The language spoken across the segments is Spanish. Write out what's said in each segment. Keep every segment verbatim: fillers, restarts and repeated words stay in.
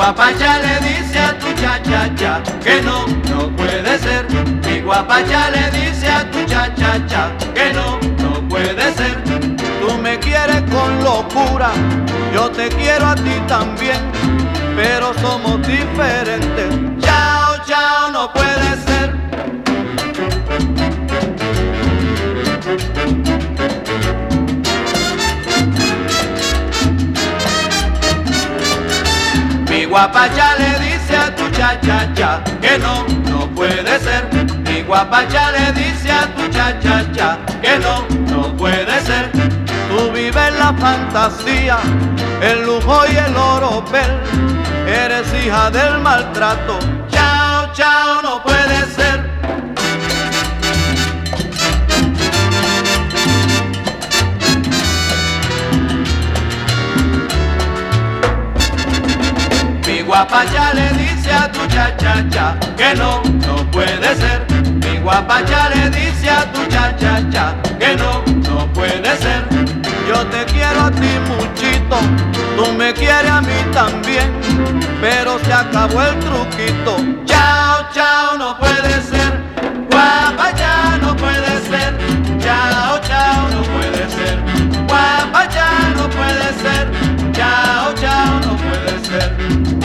guapacha le dice a tu cha cha cha que no, no puede ser. Mi guapacha le dice a tu cha cha cha que no, no puede ser. Tú me quieres con locura, yo te quiero a ti también, pero somos diferentes. Chao, chao, no puede ser. Mi guapacha le dice a tu cha cha cha que no, no puede ser. Mi guapacha le dice a tu cha cha cha que no, no puede ser. Tú vives la fantasía, el lujo y el oropel. Eres hija del maltrato. Chao, chao, no puede ser. Mi guapacha le dice a tu cha cha cha que no, no puede ser. Mi guapacha le dice a tu cha cha cha que no, no puede ser. Yo te quiero a ti muchito, tú me quieres a mí también, pero se acabó el truquito. Chao, chao, no puede ser. Guapacha no puede ser. Chao, chao, no puede ser. Guapacha no puede ser. Chao, chao, no puede ser.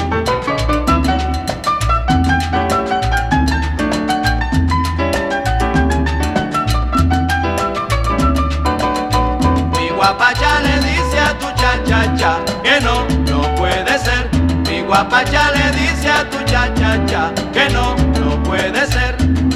Guapacha le dice a tu cha cha cha que no, no puede ser. Mi guapacha le dice a tu cha cha cha que no, no puede ser.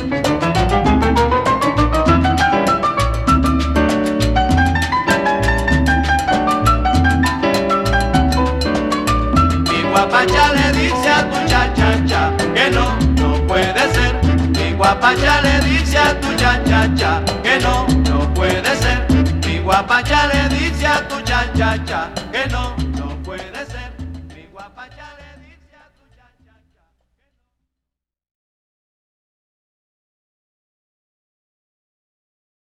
Mi guapacha le dice a tu cha cha cha que no, no puede ser. Mi guapacha le dice a tu cha cha cha que no, no puede ser. Mi guapacha le